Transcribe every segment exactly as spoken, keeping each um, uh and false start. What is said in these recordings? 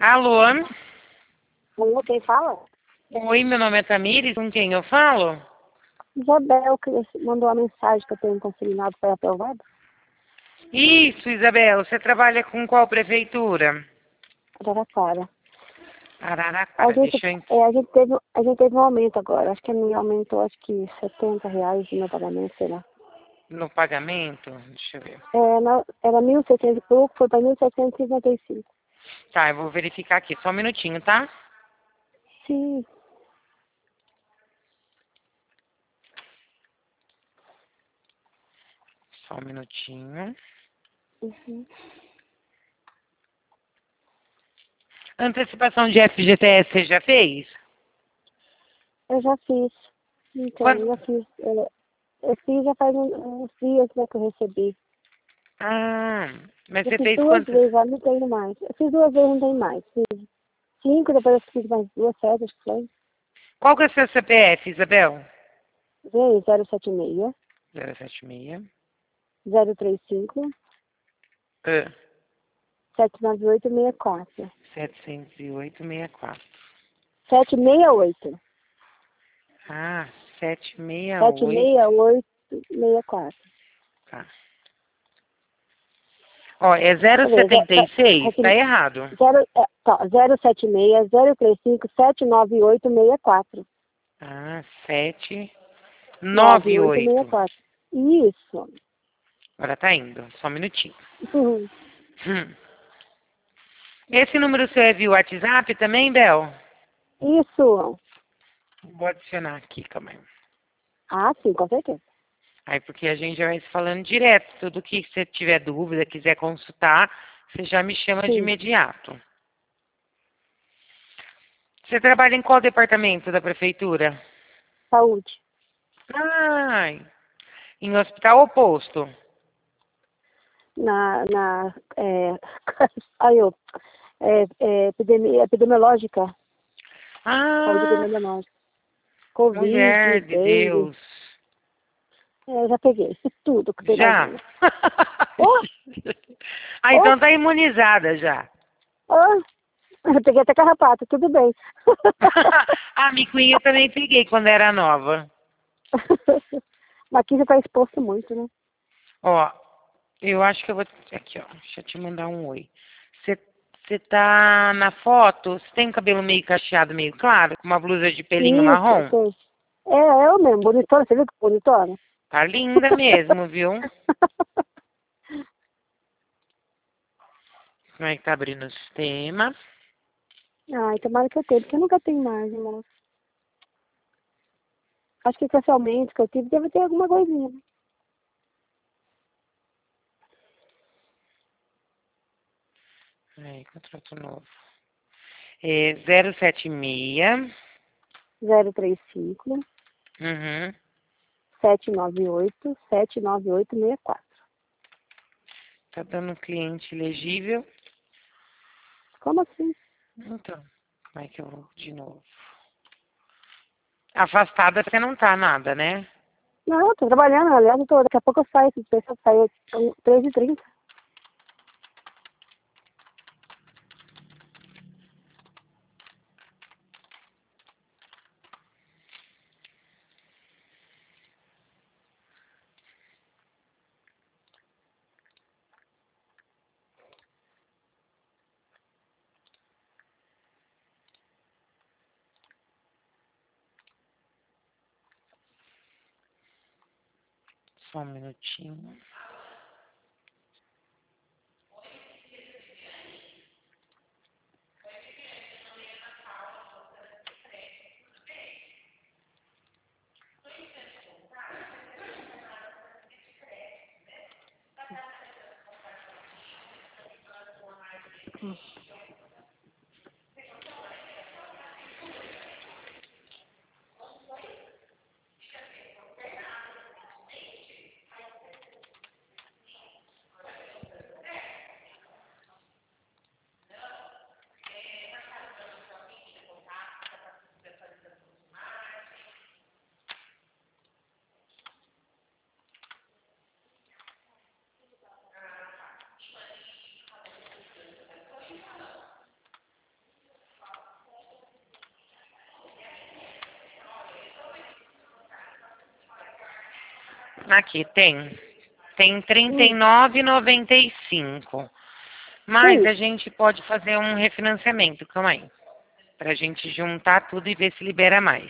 Alô? Alô, quem fala? Oi, meu nome é Tamires, com quem eu falo? Isabel, que mandou uma mensagem que eu tenho consignado para aprovado. Isso, Isabel, você trabalha com qual prefeitura? Araraquara. A Araraquara, gente, deixa eu... en- é, a, gente teve, a gente teve um aumento agora. Acho que a minha aumentou, acho que setenta reais no meu pagamento, sei lá. No pagamento, deixa eu ver. É, na, era mil e seiscentos e pouco, foi para mil setecentos e cinquenta e cinco. Tá, eu vou verificar aqui, só um minutinho, tá? Sim. Só um minutinho. Uhum. Antecipação de F G T S você já fez? Eu já fiz. Então, Quando... eu já fiz. É, eu fiz já faz um- uns dias né, que eu recebi. Ah, mas Eu você fiz fez duas quantos? vezes, já não tenho mais. Eu fiz duas vezes, não tem mais. Fiz cinco, depois eu fiz mais duas, sete, acho que foi. Qual que é o seu C P F, Isabel? Veio zero sete seis. zero sete seis. zero três cinco, Ah, sete nove oito, seis quatro. setecentos e oito, sessenta e quatro. sete seis oito. Ah, setecentos e sessenta e sete oito. seis oito, seis quatro. Tá. Ó, é zero Cadê? Ze- setenta e tá- seis, tá aqui, errado. zero, é, tá, zero sete seis, zero três cinco, sete nove oito, seis quatro. Ah, sete, nove nove, oito seis oito. quatro. Isso. Agora tá indo, só um minutinho. Uhum. Hum. Esse número seu é via WhatsApp também, Bel? Isso. Vou adicionar aqui, calma aí. Ah, sim, com certeza. Aí, porque a gente já vai se falando direto. Tudo que você tiver dúvida, quiser consultar, você já me chama de Sim. imediato. Você trabalha em qual departamento da prefeitura? Saúde. Ai, em hospital ou posto? Na, na, é, aí eu, é, é, epidemia, epidemiológica. Saúde Ah, epidemiológica. Covid, mulher de dengue. Deus. É, já peguei tudo que você Já? imagina. Oh, Ah, oh, então tá imunizada já. oh. Eu peguei até carrapato, tudo bem. A micuinha eu também peguei quando era nova. Mas aqui você tá exposto muito, né? Ó, eu acho que eu vou... Aqui, ó. Deixa eu te mandar um oi. Você tá na foto, você tem um cabelo meio cacheado, meio claro, com uma blusa de pelinho Isso, marrom? sei. É, é eu mesmo, bonitona, você viu que bonitona? Tá linda mesmo, viu? Como é que tá abrindo o sistema? Ai, tomara que eu tenha, porque eu nunca tenho mais, moço. Acho que com esse aumento que eu tive, deve ter alguma coisinha. Né? Aí, contrato novo. É zero sete seis. zero três cinco, Uhum. sete nove oito, sete nove oito seis quatro. Tá dando cliente elegível. Como assim? Então, como é que eu vou de novo? Afastada você não tá nada, né? Não, eu tô trabalhando, aliás, eu tô, daqui a pouco eu saio, se eu sair três e trinta. Só um minutinho. Aqui, tem. Tem trinta e Hum, nove e noventa e cinco. Mas sim. a gente pode fazer um refinanciamento, calma aí. Pra gente juntar tudo e ver se libera mais.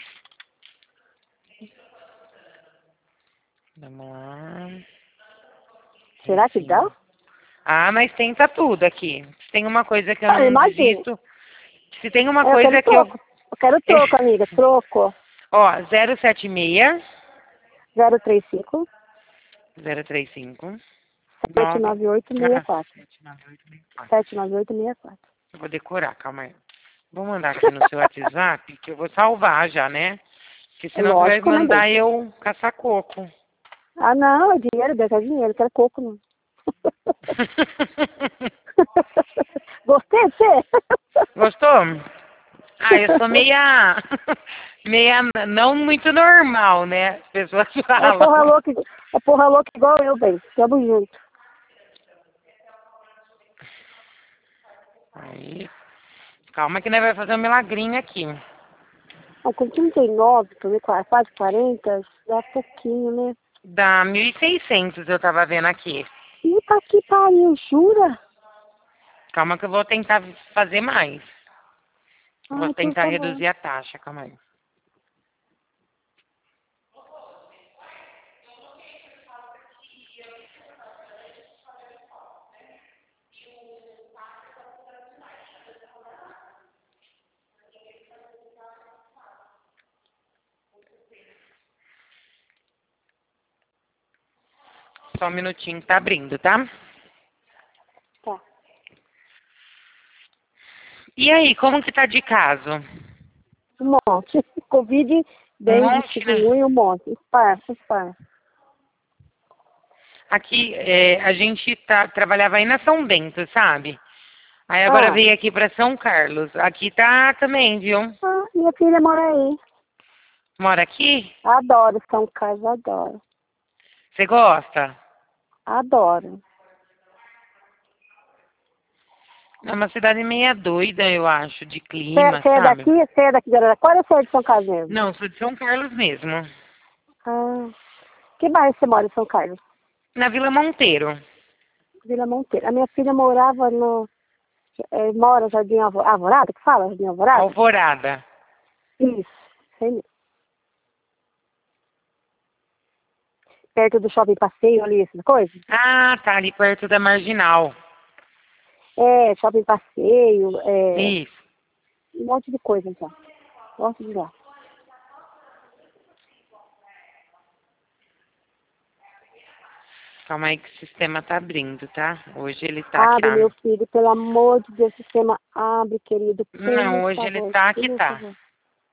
Vamos lá. Será que dá? Refin. Ah, mas tenta tudo aqui. Se tem uma coisa que eu Ah, não imagino. desisto. Se tem uma É, eu quero coisa que eu. troco. Eu quero troco, amiga. Troco. Ó, zero sete seis zero três cinco, zero três cinco sete nove. nove oito, seis Ah, quatro. sete nove oito seis quatro. sete nove oito, seis quatro. Eu vou decorar, calma aí. Vou mandar aqui no seu WhatsApp, que eu vou salvar já, né? Porque senão você vai Lógico, né, bem? mandar eu caçar coco. Ah, não, é dinheiro, Deus, é dinheiro. Eu quero coco, não. Gostei de você? Gostou? Ah, eu sou meia. meia não muito normal, né? As pessoas É falam. porra louca, é porra louca igual eu, bem. Tamo junto. Aí, calma que nós vai fazer um milagrinho aqui. Ah, com trinta e nove, tô vendo, quase quarenta, dá pouquinho, né? Dá mil e seiscentos eu tava vendo aqui. Puta que pariu, jura? Calma que eu vou tentar fazer mais. Vou Ai, por tentar favor. reduzir a taxa, calma aí. Só um minutinho que tá abrindo, tá? Tá. E aí, como que tá de caso? Um monte. Covid, Um dengue, monte, né? chikungunya, um monte. Esparça, esparça. Aqui, é, a gente tá, trabalhava aí na São Bento, sabe? Aí agora Ah, veio aqui pra São Carlos. Aqui tá também, viu? ah, minha filha mora aí. Mora aqui? Adoro São Carlos, adoro. Você gosta? Adoro. É uma cidade meia doida, eu acho, de clima, Você é sabe? daqui? Você é daqui de Araraquara ou você é de São Carlos mesmo? Não, sou de São Carlos mesmo. Ah, que bairro você mora em São Carlos? Na Vila Monteiro. Vila Monteiro. A minha filha morava no... É, mora Jardim Alvo- Alvorada, que fala? Jardim Alvorada? Alvorada. Isso, sei mesmo. Perto do shopping passeio ali, essas coisas? Ah, tá ali perto da Marginal. É, shopping passeio, é, Isso. um monte de coisa, então. Gosto de lá. Calma aí que o sistema tá abrindo, tá? Hoje ele tá aqui, Abre, tá? meu filho, pelo amor de Deus, sistema abre, querido, Não, por hoje ele favor, tá aqui, por tá. favor.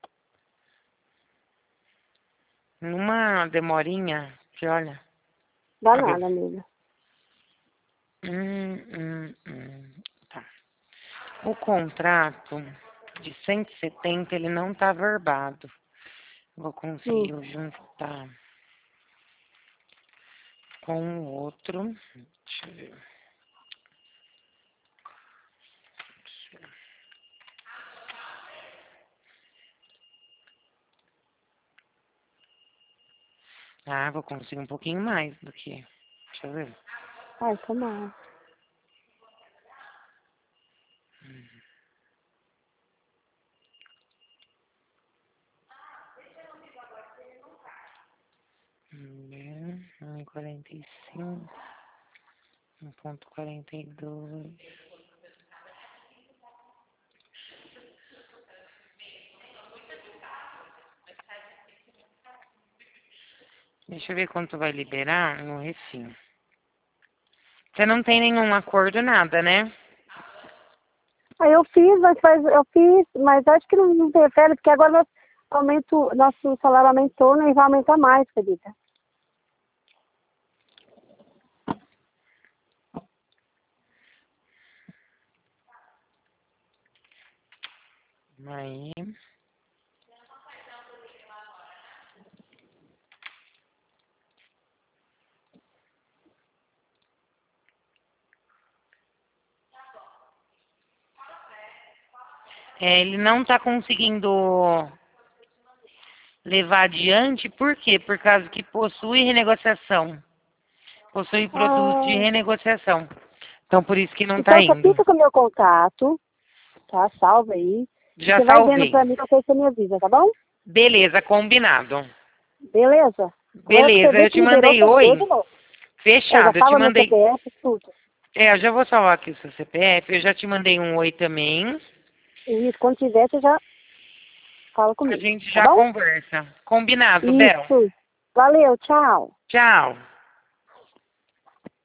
Numa demorinha, que olha. Dá Abriu. nada, amiga. Hum, hum, hum. Tá. O contrato de cento e setenta, ele não tá verbado. Vou Hum. conseguir juntar com o outro. Deixa eu ver. Ah, vou conseguir um pouquinho mais do que. Deixa eu ver. Ai, tomara. um e quarenta e cinco, um ponto quarenta e dois. Deixa eu ver quanto vai liberar no refim. Você não tem nenhum acordo, nada, né? Aí eu fiz, mas faz, eu fiz, mas acho que não, não interfere, porque agora nosso, aumento, nosso salário aumentou, nem vai aumentar mais, acredita? Aí. É, ele não tá conseguindo levar adiante, por quê? Por causa que possui renegociação. Possui produto de Ah, renegociação. Então, por isso que não está então você indo. fica com o meu contato, tá? Salva aí. E Já você vai vendo salvei. pra mim qualquer coisa você me avisa, tá bom? Beleza, combinado. Beleza? Agora que você Beleza, vê eu que te liberou, mandei você me deu oi. de novo. É, já Fechado, eu te salva meu mandei. C P F, tudo. É, eu já vou salvar aqui o seu C P F. Eu já te mandei um oi também. Isso, quando tiver, você já fala A comigo, gente tá já bom? conversa. Combinado, Bel. Isso. Valeu, tchau. Tchau.